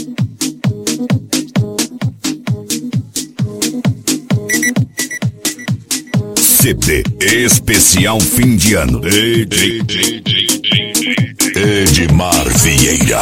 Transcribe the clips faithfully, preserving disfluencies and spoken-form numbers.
C D especial fim de ano. Edmar Vieira.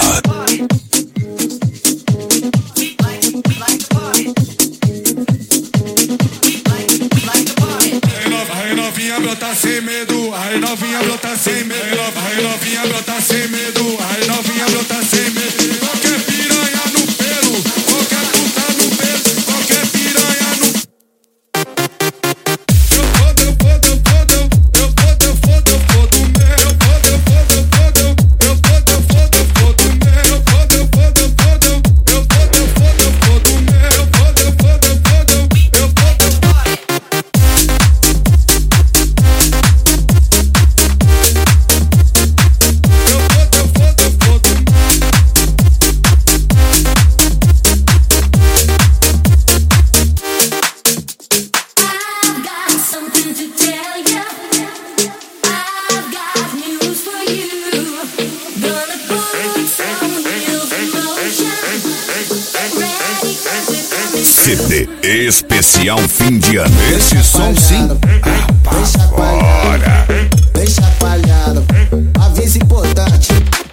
Aí novinha brota sem medo, aí novinha brota sem medo, aí novinha brota sem medo, aí novinha brota sem medo. Qualquer piranha no pelo, qualquer puta no pelo, qualquer piranha no. Eu fodo, eu fodo, eu fodo, eu fodo, eu fodo, eu fodo meu. Eu fodo, eu fodo, eu fodo, eu fodo, eu fodo, eu fodo meu. Eu fodo, eu fodo, eu fodo, eu fodo, eu fodo, eu fodo meu. Eu fodo, eu fodo, eu fodo, eu fodo, eu fodo. C D especial fim de ano. Esse som sim. Apavora. Bem chapalhado, aviso importante.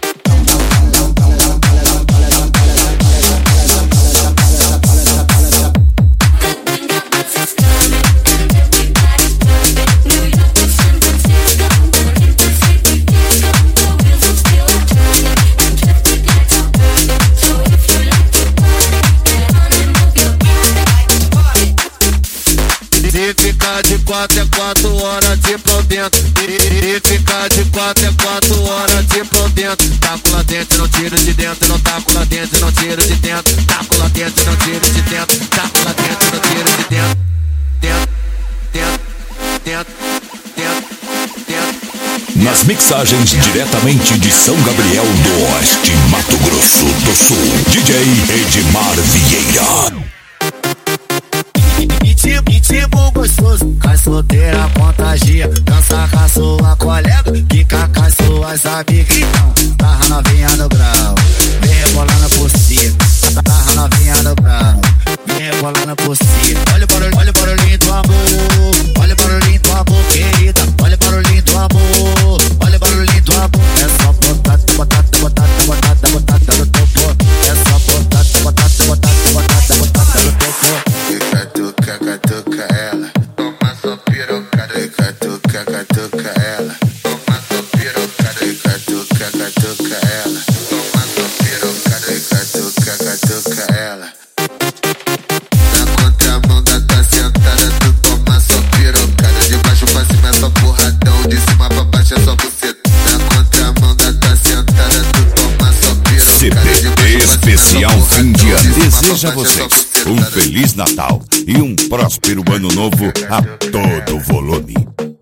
De quatro é quatro horas de por dentro. E ficar de quatro é quatro horas de por dentro. Taco lá dentro, não tiro de dentro. Não taco lá dentro, não tiro de dentro. Taco lá dentro, não tiro de dentro. Taco lá dentro, não tiro de dentro. Dentro, dentro, dentro, dentro, dentro. Nas mixagens diretamente de São Gabriel do Oeste, Mato Grosso do Sul, D J Edmar Vieira. E tipo gostoso, cai solteira, contagia. Dança com a sua colega, fica com as suas amigas. Então, tarra novinha no grau, vem rebolando por cima. Tarra novinha no grau, vem rebolando por cima. Olha o barulho, olha o barulhinho do amor. Olha o barulhinho do amor, querida. Olha o barulhinho do amor. Olha o barulhinho do amor. É só botar, botar, botar, botar, botar no topo. É só botar, botar, botar, botar, botar no topo. Catuca, catuca ela, toma sua pirocada. Catuca, catuca ela, toma sua pirocada. Catuca, catuca ela, toma sua pirocada. Catuca, catuca ela. Na contramão da tua sentada, tu toma sua pirocada. De baixo pra cima é só porradão, de cima pra baixo é só buceta. Na contramão da tua sentada, tu toma sua pirocada. C D especial fim de ano. Deseja a vocês um Feliz Natal e um próspero Ano Novo a todo volume.